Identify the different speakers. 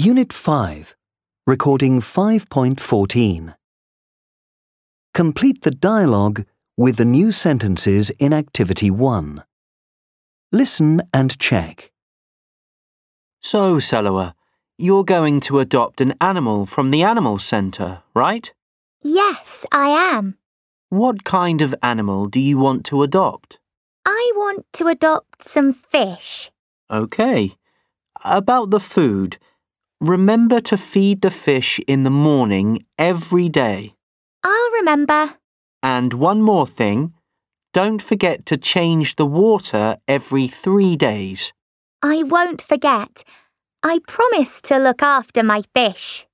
Speaker 1: Unit 5, Recording 5.14. Complete the dialogue with the new sentences in Activity 1. Listen and check.
Speaker 2: So, Selwa, you're going to adopt an animal from the animal centre, right?
Speaker 3: Yes, I am.
Speaker 2: What kind of animal do you want to adopt?
Speaker 3: I want to adopt some fish.
Speaker 2: OK. About the food, remember to feed the fish in the morning every day.
Speaker 3: I'll remember.
Speaker 2: And one more thing, don't forget to change the water every 3 days.
Speaker 3: I won't forget. I promise to look after my fish.